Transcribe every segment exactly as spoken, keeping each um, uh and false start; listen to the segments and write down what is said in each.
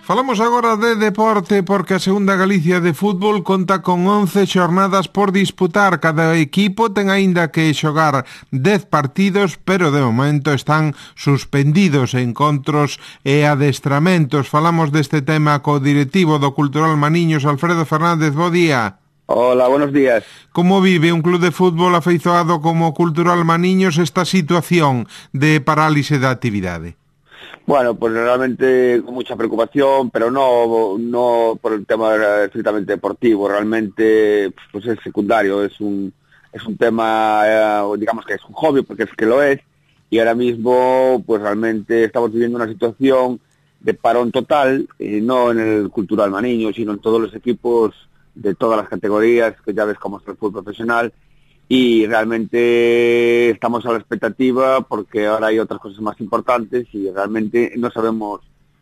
Falamos agora de deporte porque a Segunda Galicia de fútbol conta con once xornadas por disputar. Cada equipo ten aínda que xogar dez partidos, pero de momento están suspendidos encontros e adestramentos. Falamos deste tema co directivo do Cultural Maniños, Alfredo Fernández. Bo día. Hola, buenos días. Como vive un club de fútbol afeizoado como Cultural Maniños esta situación de parálise da actividade? Bueno, pues realmente con mucha preocupación, pero no no por el tema estrictamente deportivo, realmente pues es secundario, es un es un tema, eh, digamos que es un hobby, porque es que lo es, y ahora mismo pues realmente estamos viviendo una situación de parón total, eh, no en el Cultural Maniños, sino en todos los equipos de todas las categorías, que ya ves cómo está el fútbol profesional, y realmente estamos a la expectativa porque ahora hay otras cosas más importantes y realmente no sabemos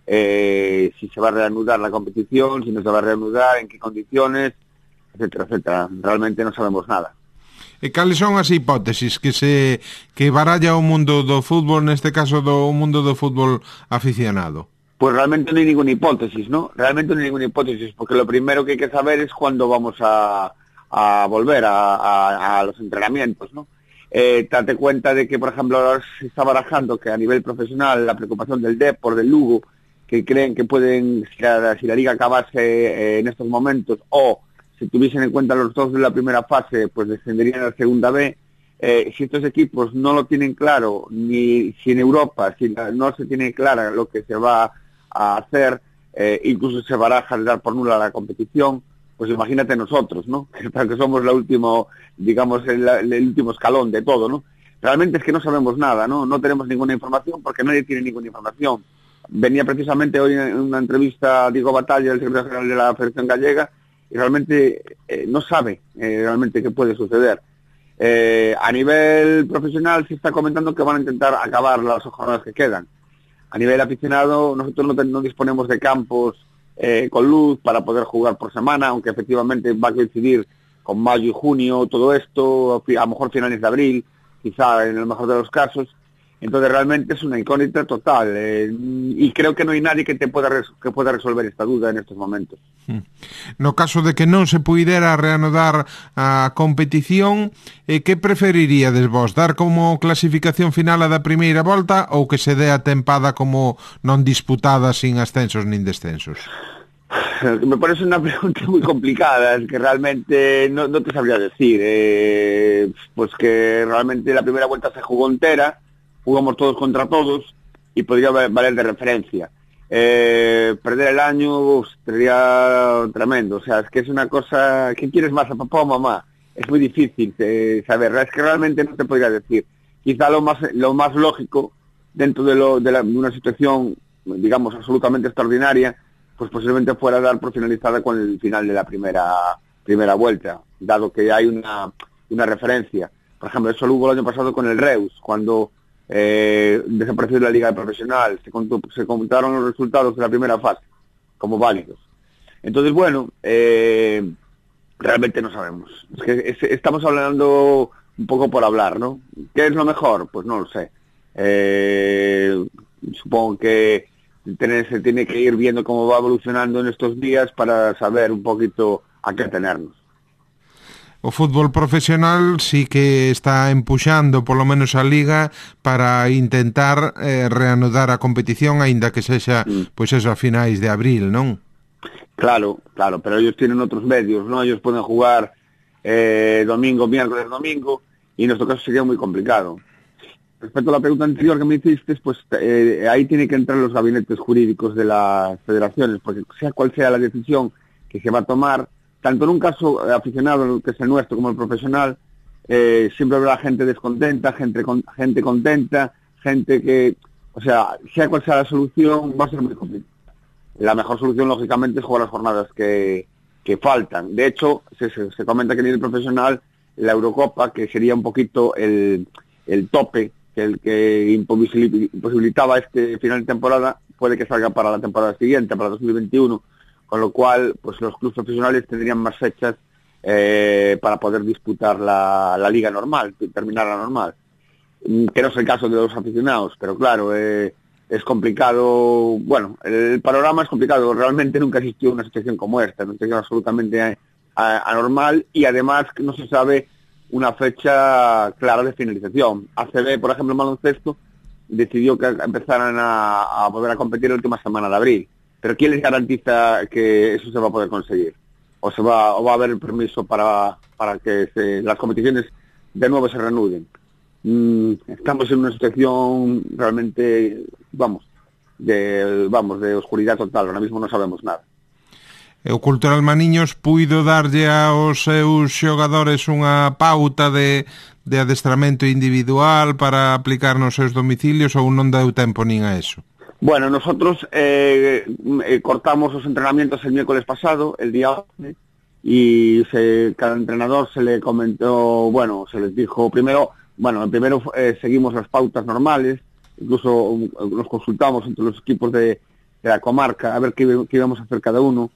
eh, si se va a reanudar la competición, si no se va a reanudar, en qué condiciones, etcétera, etcétera. Realmente no sabemos nada. E cales son as hipótesis que se que baralla o mundo do fútbol, neste caso do mundo do fútbol aficionado? Pues realmente no hay ninguna hipótesis, ¿no? Realmente no hay ninguna hipótesis, porque lo primero que hay que saber es cuándo vamos a a volver a, a, a los entrenamientos, ¿no? Eh, date cuenta de que, por ejemplo, ahora se está barajando que a nivel profesional la preocupación del Depor, del Lugo, que creen que pueden, si la, si la liga acabase eh, en estos momentos, o si tuviesen en cuenta los dos de la primera fase, pues descenderían a la segunda B. Eh, si estos equipos no lo tienen claro, ni si en Europa, si la, no se tiene clara lo que se va a hacer, eh, incluso se baraja de dar por nula la competición, pues imagínate nosotros, ¿no? Que somos la último, digamos, el, el último escalón de todo, ¿no? Realmente es que no sabemos nada, ¿no? No tenemos ninguna información porque nadie tiene ninguna información. Venía precisamente hoy en una entrevista a Diego Batalla, el secretario general de la Federación Gallega, y realmente eh, no sabe eh, realmente qué puede suceder. Eh, a nivel profesional se está comentando que van a intentar acabar las jornadas que quedan. A nivel aficionado, nosotros no, no disponemos de campos Eh, con luz para poder jugar por semana, aunque efectivamente va a coincidir con mayo y junio todo esto, a lo mejor finales de abril, quizá en el mejor de los casos. Entonces realmente es una incógnita total, eh, y creo que no hay nadie que te pueda res- que pueda resolver esta duda en estos momentos. No caso de que non se puidera reanudar a competición, eh, que preferiríades vos? Dar como clasificación final a da primeira volta ou que se dé a tempada como non disputada sin ascensos nin descensos? Me parece una pregunta muy complicada, es que realmente no, no te sabría decir, eh, pues que realmente la primera vuelta se jugó entera, jugamos todos contra todos y podría valer de referencia. Eh, perder el año uf, sería tremendo, o sea, es que es una cosa, ¿qué quieres más, a papá o mamá? Es muy difícil eh, saber, es que realmente no te podría decir. Quizá lo más lo más lógico dentro de, lo, de, la, de una situación, digamos, absolutamente extraordinaria, pues posiblemente fuera dar por finalizada con el final de la primera primera vuelta, dado que hay una, una referencia. Por ejemplo, eso lo hubo el año pasado con el Reus, cuando eh, desapareció la Liga Profesional, se, contó, se contaron los resultados de la primera fase como válidos. Entonces, bueno, eh, realmente no sabemos. Es que es, estamos hablando un poco por hablar, ¿no? ¿Qué es lo mejor? Pues no lo sé. Eh, supongo que tener, se tiene que ir viendo cómo va evolucionando en estos días para saber un poquito a qué atenernos. O fútbol profesional sí que está empuxando polo menos a Liga para intentar eh, reanudar a competición, aínda que sexa mm. pois eso a finais de abril, non? Claro, claro, pero ellos tienen otros medios, ¿no? Ellos pueden jugar eh, domingo, miércoles, domingo, y en nuestro caso sería muy complicado. Respecto a la pregunta anterior que me hiciste, pues eh, ahí tienen que entrar los gabinetes jurídicos de las federaciones, porque sea cual sea la decisión que se va a tomar, tanto en un caso aficionado, que es el nuestro, como el profesional, eh, siempre habrá gente descontenta, gente con, gente contenta, gente que, o sea, sea cual sea la solución, va a ser muy complicado. La mejor solución, lógicamente, es jugar las jornadas que, que faltan. De hecho, se, se, se comenta que a nivel profesional, la Eurocopa, que sería un poquito el, el tope, que el que imposibilitaba este final de temporada, puede que salga para la temporada siguiente, para dos mil veintiuno, con lo cual pues los clubes profesionales tendrían más fechas eh, para poder disputar la, la liga normal, terminar la normal, que no es el caso de los aficionados, pero claro, eh, es complicado, bueno, el panorama es complicado, realmente nunca existió una situación como esta, una situación absolutamente anormal y además no se sabe una fecha clara de finalización. A C B, por ejemplo, en baloncesto, decidió que empezaran a, a volver a competir la última semana de abril, pero ¿quién les garantiza que eso se va a poder conseguir? ¿O se va, o va a haber el permiso para, para que se, las competiciones de nuevo se reanuden? Estamos en una situación realmente, vamos, de vamos de oscuridade total, ahora mismo non sabemos nada. O Cultural Maniños puido darlle aos seus xogadores unha pauta de, de adestramento individual para aplicar nos seus domicilios ou non deu tempo nin a eso? Bueno, nosotros eh, eh, cortamos os entrenamientos el miércoles pasado, el día once, y se, cada entrenador se le comentó, bueno, se les dijo primero... Bueno, primero eh, seguimos las pautas normales, incluso um, nos consultamos entre los equipos de, de la comarca a ver qué, qué íbamos a hacer cada uno.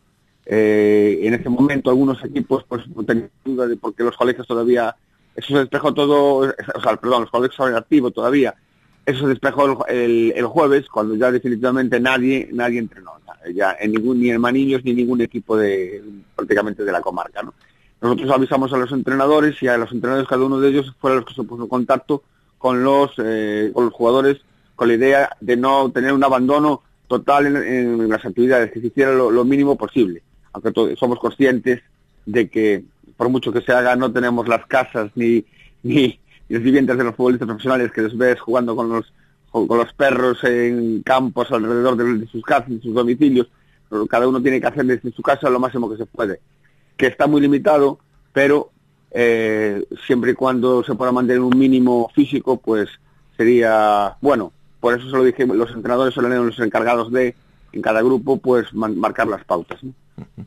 Eh, en ese momento algunos equipos pues tenían duda de porque los colegios todavía, eso se despejó todo, o sea, perdón, los colegios son activos todavía, eso se despejó el, el, el jueves cuando ya definitivamente nadie nadie entrenó, ya en ningún ni en Maniños ni ningún equipo de prácticamente de la comarca, ¿no? Nosotros avisamos a los entrenadores y a los entrenadores, cada uno de ellos fueron los que se puso en contacto con los eh, con los jugadores con la idea de no tener un abandono total en, en las actividades, que se hiciera lo, lo mínimo posible. Aunque todos somos conscientes de que por mucho que se haga no tenemos las casas ni ni, ni las viviendas de los futbolistas profesionales que les ves jugando con los con los perros en campos alrededor de, de sus casas, de sus domicilios. Pero cada uno tiene que hacer desde su casa lo máximo que se puede, que está muy limitado, pero eh, siempre y cuando se pueda mantener un mínimo físico, pues sería bueno. Por eso se lo dije, los entrenadores son los encargados de, en cada grupo, pues man, marcar las pautas, ¿no?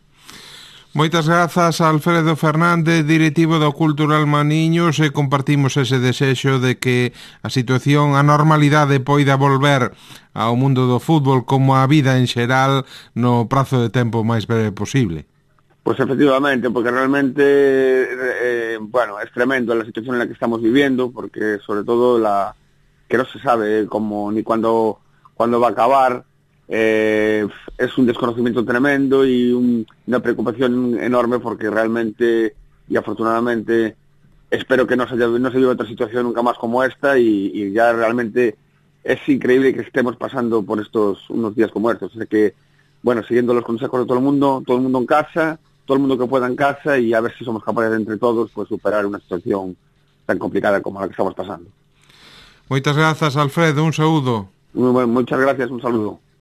Moitas grazas a Alfredo Fernández, directivo do Cultural Maniños, e compartimos ese desexo de que a situación, a normalidade poida volver ao mundo do fútbol como a vida en xeral no prazo de tempo máis breve posible. Pues efectivamente, porque realmente, eh, bueno, es tremendo la situación en la que estamos viviendo, porque sobre todo la que no se sabe cómo ni cuándo, cuándo va a acabar, eh, es un desconocimiento tremendo y un, una preocupación enorme porque realmente y afortunadamente espero que no se, no se viva otra situación nunca más como esta y, y ya realmente es increíble que estemos pasando por estos unos días como estos. O sea que, bueno, siguiendo los consejos de todo el mundo, todo el mundo en casa, todo el mundo que pueda en casa y a ver si somos capaces de entre todos pues superar una situación tan complicada como la que estamos pasando. Moitas grazas, Alfredo, un saúdo. Muy bueno, muchas gracias, un saludo.